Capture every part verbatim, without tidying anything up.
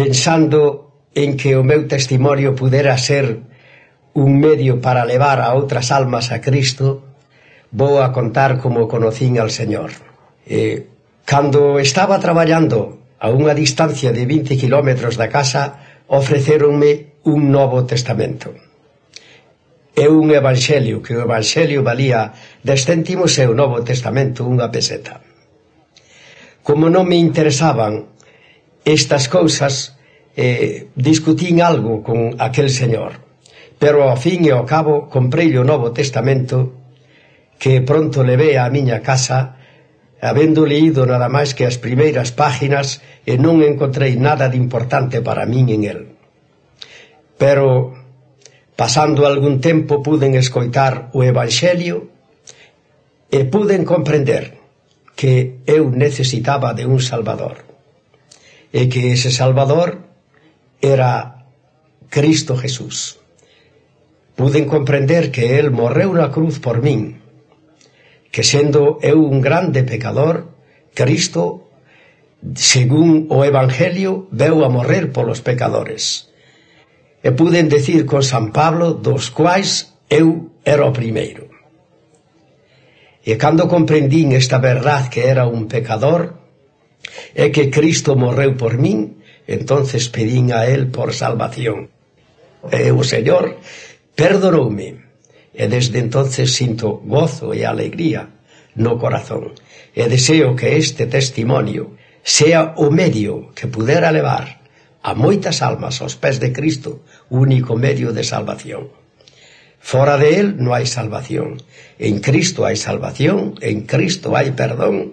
pensando en que o meu testimonio pudera ser un medio para levar a outras almas a Cristo, vou a contar como conocín al Señor. Eh, cando estaba traballando a unha distancia de vinte kilómetros da casa, ofrecéronme un Novo Testamento e un Evangelio, que o Evangelio valía dez céntimos e o Novo Testamento unha peseta. Como non me interesaban estas cousas, eh, discutín algo con aquel señor, pero ao fin e ao cabo comprei o Novo Testamento, que pronto levei á miña casa, habendo leído nada máis que as primeiras páginas, e non encontrei nada de importante para min en el. Pero pasando algún tempo puden escoitar o Evangelio e puden comprender que eu necesitaba de un Salvador, e que ese Salvador era Cristo Jesús. Puden comprender que el morreu na cruz por min, que sendo eu un grande pecador, Cristo, según o Evangelio, veu a morrer polos pecadores. E puden decir con San Pablo, dos quais eu era o primeiro. E cando comprendín esta verdad, que era un pecador e que Cristo morreu por min, entonces pedín a él por salvación. E o Señor perdonoume, e desde entonces sinto gozo e alegría no corazón, e deseo que este testimonio sea o medio que pudera levar a moitas almas aos pés de Cristo, único medio de salvación. Fora de él non hai salvación. En Cristo hai salvación, en Cristo hai perdón.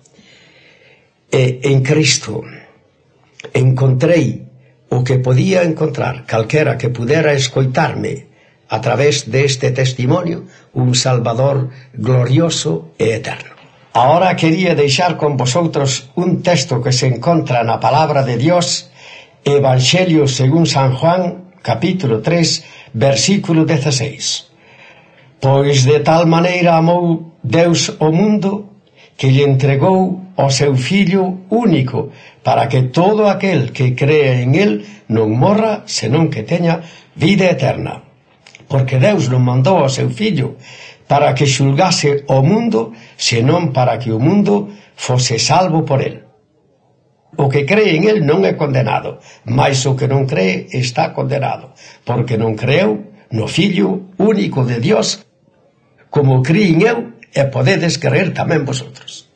E en Cristo encontrei o que podía encontrar calquera que pudera escoitarme a través deste testimonio, un Salvador glorioso e eterno. Ahora quería deixar con vosotros un texto que se encontra na palabra de Dios, Evangelio según San Juan, capítulo tres, versículo dieciséis. Pois de tal maneira amou Deus o mundo, que lle entregou o seu Fillo único, para que todo aquel que cree en él non morra, senón que teña vida eterna. Porque Deus non mandou o seu Fillo para que xulgase o mundo, senón para que o mundo fose salvo por él. O que cree en él non é condenado, mas o que non cree está condenado, porque non creu no Fillo único de Dios, como creín eu, e podedes creer tamén vosotros.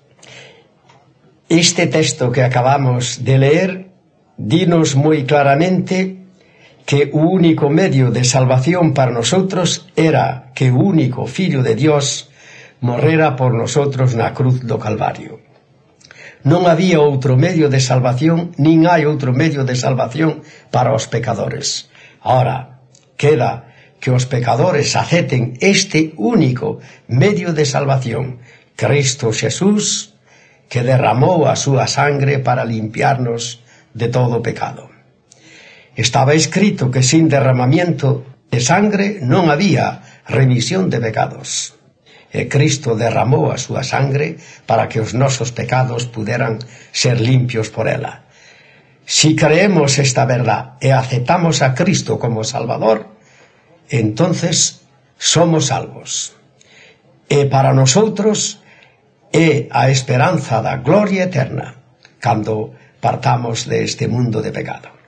Este texto que acabamos de leer dinos moi claramente que o único medio de salvación para nosotros era que o único Fillo de Dios morrera por nosotros na cruz do Calvario. Non había outro medio de salvación, nin hai outro medio de salvación para os pecadores. Ahora, queda que os pecadores acepten este único medio de salvación, Cristo Jesús, que derramou a súa sangre para limpiarnos de todo pecado. Estaba escrito que sin derramamiento de sangre non había remisión de pecados. E Cristo derramou a súa sangre para que os nosos pecados puderan ser limpios por ela. Si creemos esta verdad e aceptamos a Cristo como Salvador, entonces somos salvos. E para nosotros é a esperanza da gloria eterna cando partamos de este mundo de pecado.